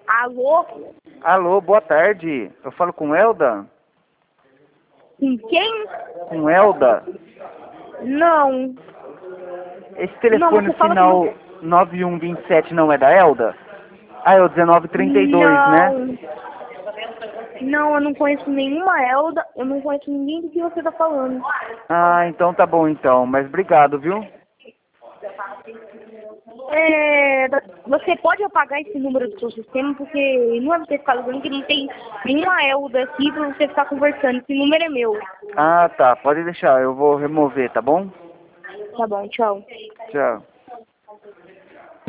Alô? Alô, boa tarde. Eu falo com Elda? Com quem? Com Elda? Não. Esse Não, telefone você fala final que 9127 não é da Elda? Ah, é o 1932, né? Não. Não, eu não conheço nenhuma Elda. Eu não conheço ninguém do que você tá falando. Ah, então tá bom então. Mas obrigado, viu? Você pode apagar esse número do seu sistema, porque não é você ficar ligando que não tem nenhuma Elda aqui pra você ficar conversando. Esse número é meu. Ah, tá. Pode deixar. Eu vou remover, tá bom? Tá bom, tchau. Tchau.